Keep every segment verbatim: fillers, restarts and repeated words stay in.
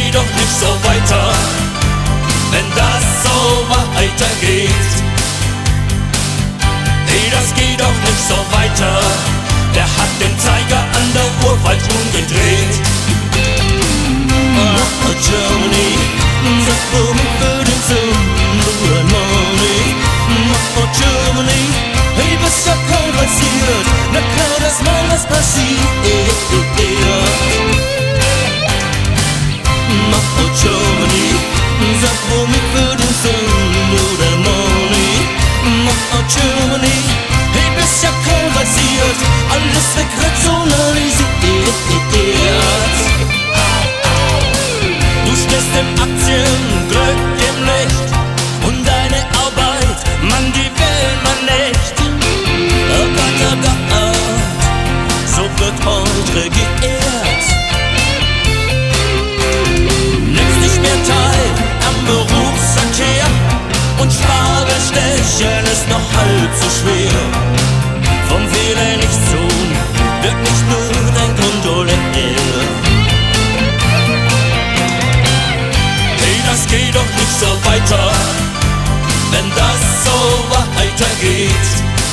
geht doch nicht so weiter, wenn das so weitergeht. Hey, das geht doch nicht so weiter, der hat den Zeiger an der Uhr falsch umgedreht. Oh, Germany, sag womit für den Sinn, Bruder Money. Oh, Germany, hey, bist ja kaum passiert, na klar, dass mal was passiert. Oh, Germany, sag womit für den Sinn, Bruder Money. Oh, Germany, hey, bist ja kaum passiert, alles wegrationalisiert. Du stehst im Aktienglück im Licht und deine Arbeit, Mann, die will man nicht. Oh Gott, oh Gott, so wird heute regiert. Nimmst nicht mehr teil am Berufsverkehr und Spargelstechen ist noch halb so schwer. Vom Fehler nichts tun, wird nicht nur dein Konto leer. Das geht doch nicht so weiter, wenn das so weitergeht.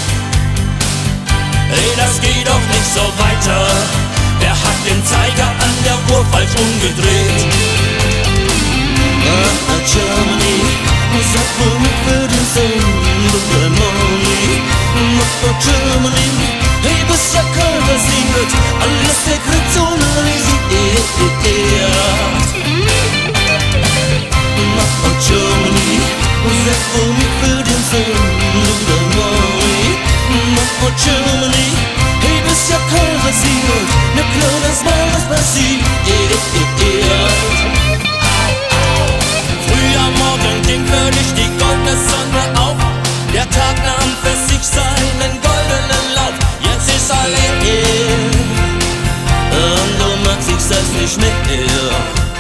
Ey, das geht doch nicht so weiter, der hat den Zeiger an der Uhr falsch umgedreht. Ah, Germany, sag womit für den Sinn, Bruder Money. Oh, Germany, hey, bist ja kaum passiert, alles wegrationalisiert. Oh, Germany, sag womit für den Sinn, Bruder Money. Oh, Germany, hey, bist ja kaum passiert, na klar, dass mal was passiert. Früh am Morgen ging für dich die goldene Sonne auf, der Tag nahm für sich seinen goldenen Lauf. Jetzt ist er leer und du magst dich selbst nicht mehr.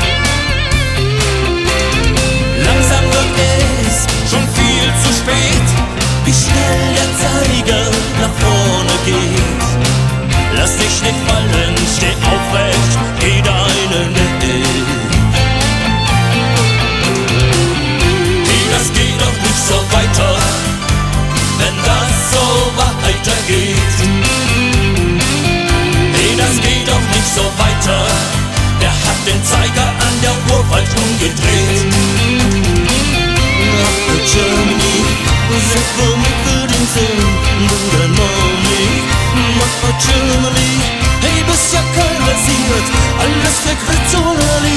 Langsam wird es schon viel zu spät, wie schnell der Zeiger nach vorne geht. Lass dich nicht fallen, steh aufrecht, geh deinen Weg. Hey, das geht doch nicht so weiter, wenn das so weitergeht. Hey, das geht doch nicht so weiter, der hat den Zeiger an der Uhr falsch umgedreht. Germany, sag womit für den Sinn, Bruder Money. Oh, Germany, hey, bist ja kaum passiert, alles wegrationalisiert.